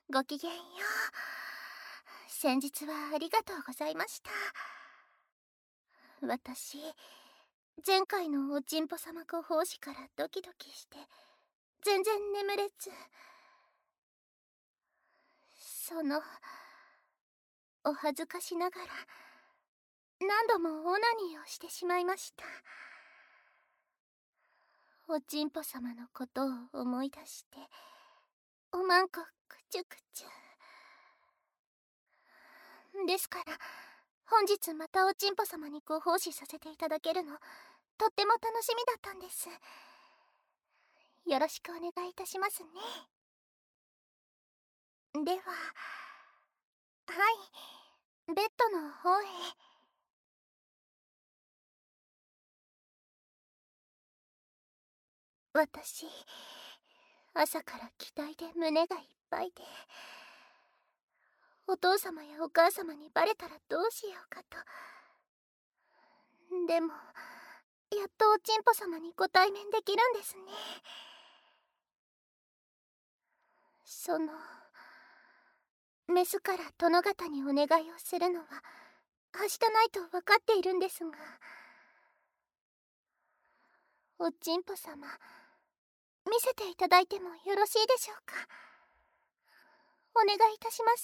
ごきげんよう。先日はありがとうございました。私、前回のおちんぽ様ご奉仕からドキドキして全然眠れず、お恥ずかしながら何度もオナニーをしてしまいました。おちんぽ様のことを思い出しておまんこくちゅくちゅ。ですから本日またおちんぽ様にご奉仕させていただけるのとっても楽しみだったんです。よろしくお願いいたしますね。では、はい、ベッドの方へ。私、朝から期待で胸がいっぱいで、お父様やお母様にバレたらどうしようかと。でもやっとおちんぽ様にご対面できるんですね。メスから殿方にお願いをするのははしたないと分かっているんですが、おちんぽ様、見せていただいてもよろしいでしょうか。お願いいたします。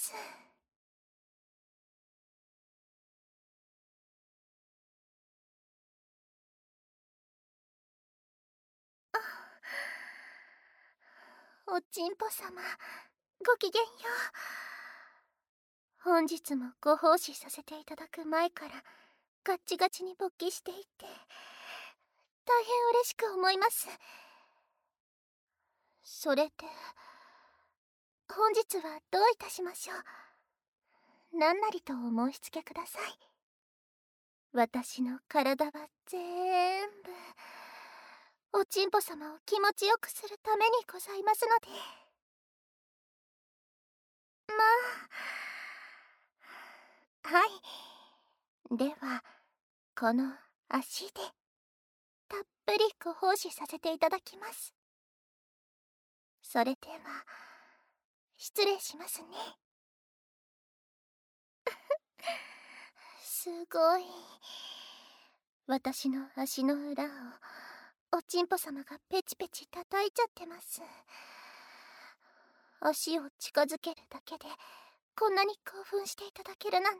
おちんぽ様、ごきげんよう。本日もご奉仕させていただく前からガッチガチに勃起していて大変嬉しく思います。それで本日はどういたしましょう。何なりとお申し付けください。私の体は全部おちんぽ様を気持ちよくするためにございますので。まあ、はい。ではこの足でたっぷりご奉仕させていただきます。それでは失礼しますね。すごい。私の足の裏をおちんぽ様がペチペチ叩いちゃってます。足を近づけるだけでこんなに興奮していただけるなんて。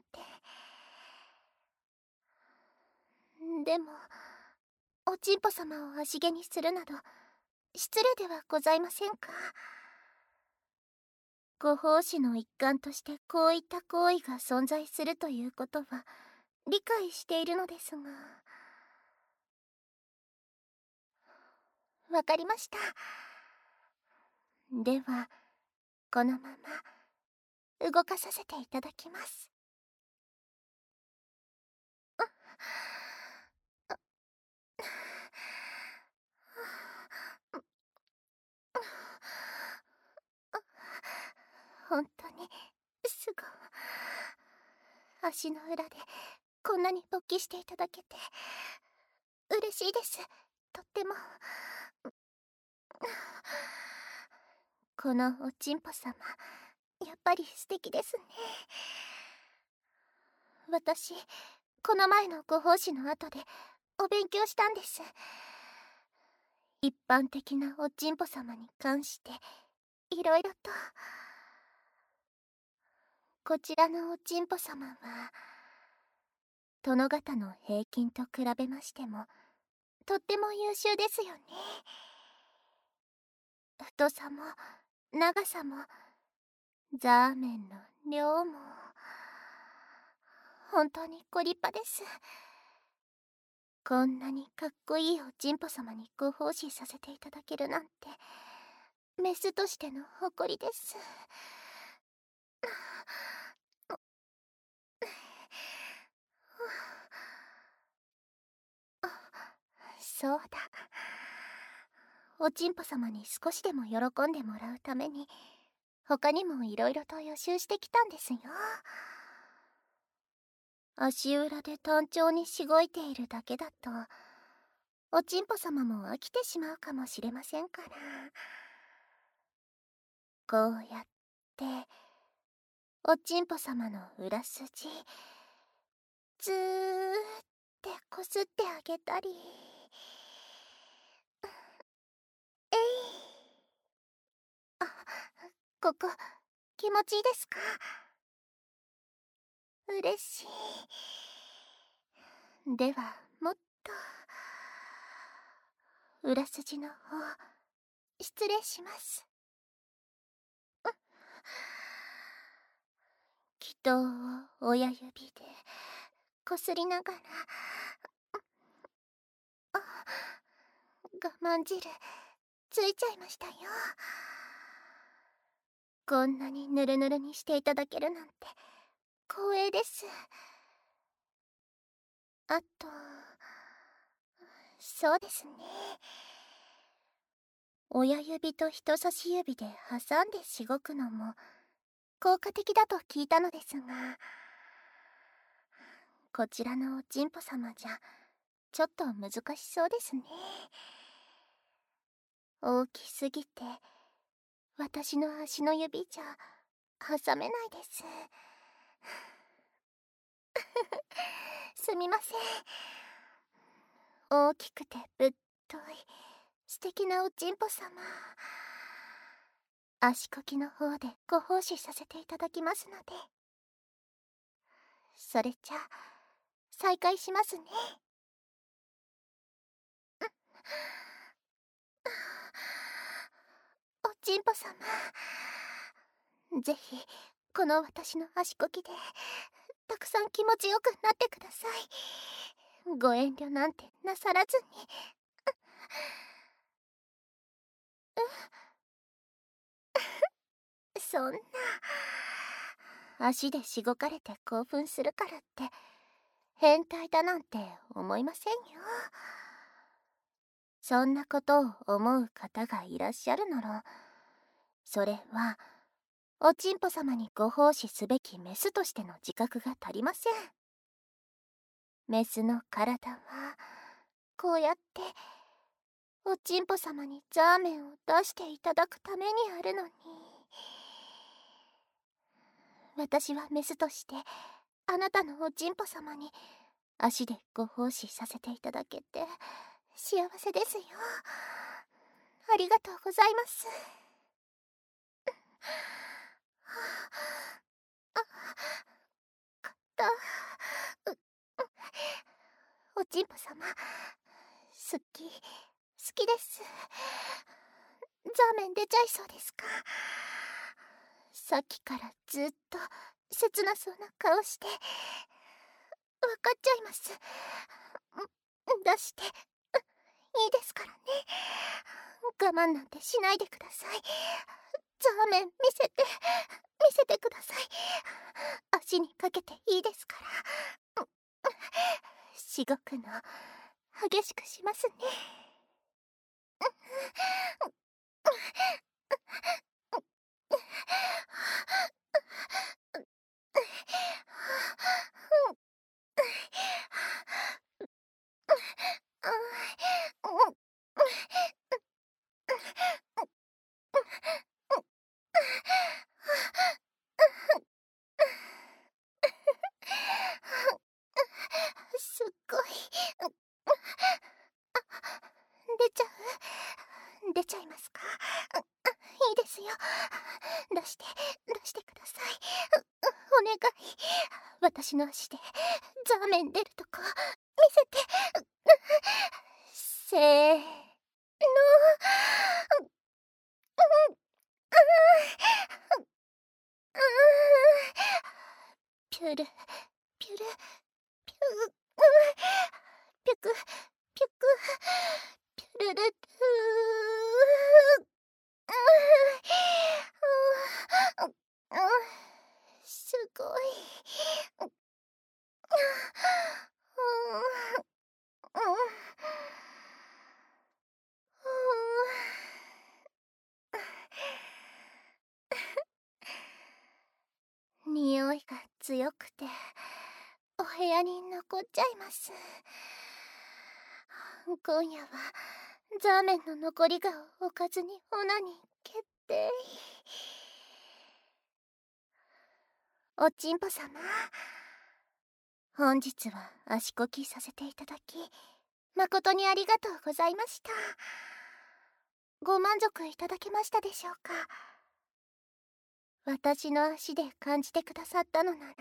でもおちんぽ様を足毛にするなど失礼ではございませんか。ご奉仕の一環としてこういった行為が存在するということは理解しているのですが。わかりました。ではこのまま動かさせていただきます。本当にすごい。足の裏でこんなに勃起していただけて嬉しいです。とっても。このおちんぽ様、やっぱり素敵ですね。私この前のご奉仕の後でお勉強したんです。一般的なおちんぽ様に関していろいろと。こちらのおちんぽ様は殿方の平均と比べましてもとっても優秀ですよね。太さも長さもザーメンの量も本当にご立派です。こんなにかっこいいおちんぽ様にご奉仕させていただけるなんてメスとしての誇りです。そうだ、おちんぽ様に少しでも喜んでもらうために他にもいろいろと予習してきたんですよ。足裏で単調にしごいているだけだとおちんぽ様も飽きてしまうかもしれませんから。こうやっておちんぽ様の裏筋ずーってこすってあげたり、えい。あ、ここ気持ちいいですか？嬉しい。ではもっと裏筋の方失礼します。祈祷を親指でこすりながら、我慢汁ついちゃいましたよ。こんなにぬるぬるにしていただけるなんて光栄です。あと、そうですね、親指と人差し指で挟んでしごくのも効果的だと聞いたのですが、こちらのおちんぽ様じゃちょっと難しそうですね。大きすぎて私の足の指じゃ挟めないです。すみません。大きくてぶっとい素敵なおちんぽ様、足こきの方でご奉仕させていただきますので。それじゃ再開しますね。おちんぽ様、ぜひこの私の足こきでたくさん気持ちよくなってください。ご遠慮なんてなさらずに。そんな、足でしごかれて興奮するからって変態だなんて思いませんよ。そんなことを思う方がいらっしゃるなら、それはおちんぽ様にご奉仕すべきメスとしての自覚が足りません。メスの体はこうやっておちんぽ様にザーメンを出していただくためにあるのに、私はメスとしてあなたのおちんぽ様に足でご奉仕させていただけて幸せですよ。ありがとうございます。だおちんぽ様、好きです。ザーメン出ちゃいそうですか？さっきからずっと切なそうな顔して。わかっちゃいます。出していいですからね。我慢なんてしないでください。ザーメン見せてください。足にかけていいですから。しごくの激しくしますね。すっごい出ちゃいますか？いいですよ。出してください。お願い。私の足でザーメン出るとこ見せて。せーの。ピュルピュルピュピュクピュクピュルルルすごい。匂いが強くてお部屋に残っちゃいます。今夜はザーメンの残りがおかずにオナに決定。 おちんぽ様、本日は足こきさせていただき誠にありがとうございました。ご満足いただけましたでしょうか。私の足で感じてくださったのなら、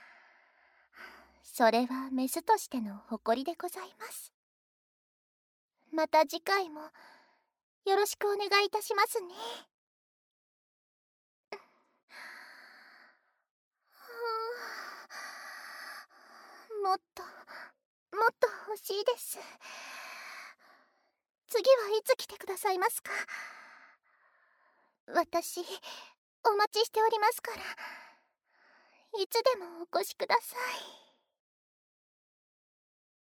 それはメスとしての誇りでございます。また次回もよろしくお願いいたしますね。もっと欲しいです。次はいつ来てくださいますか。私お待ちしておりますから、いつでもお越しください。